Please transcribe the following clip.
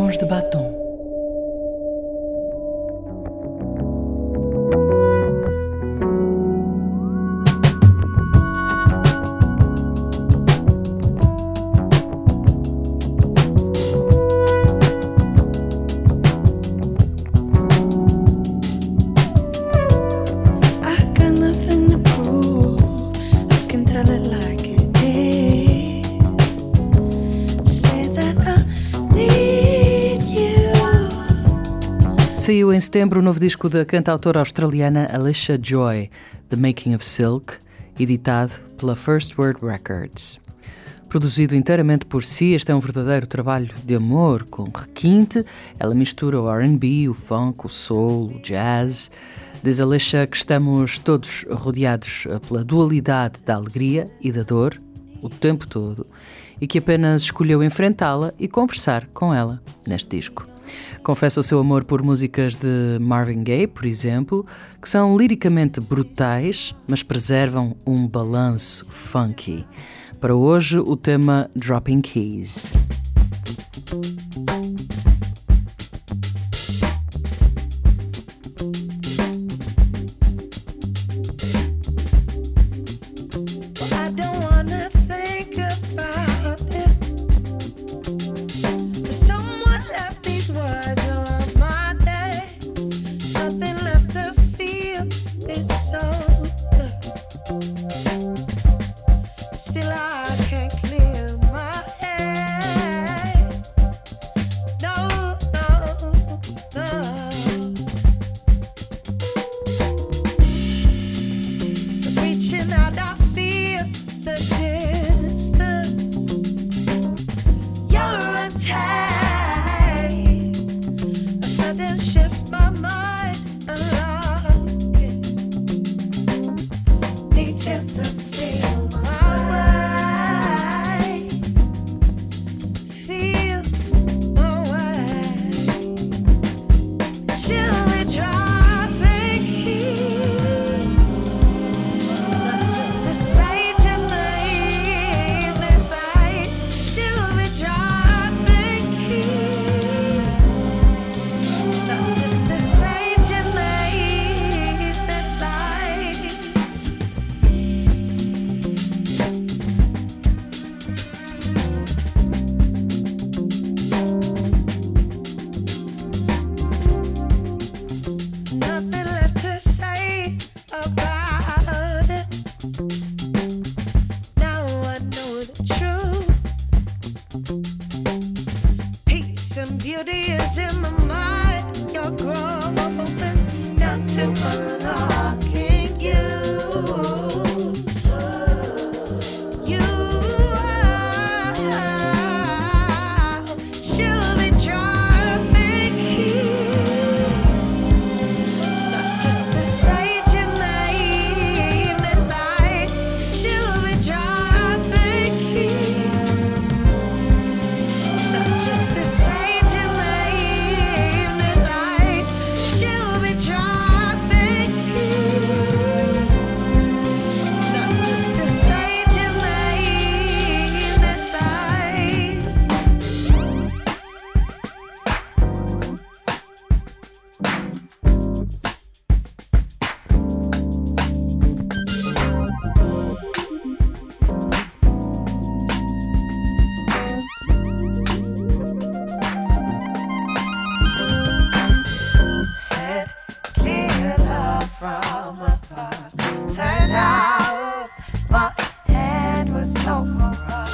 Sons de Batom. Saiu em setembro o novo disco da cantautora australiana Alicia Joy, The Making of Silk, editado pela First Word Records. Produzido inteiramente por si, este é um verdadeiro trabalho de amor com requinte. Ela mistura o R&B, o funk, o soul, o jazz. Diz Alicia que estamos todos rodeados pela dualidade da alegria e da dor o tempo todo e que apenas escolheu enfrentá-la e conversar com ela neste disco. Confessa o seu amor por músicas de Marvin Gaye, por exemplo, que são liricamente brutais, mas preservam um balanço funky. Para hoje, o tema Dropping Keys. From afar, turned out my head was so far.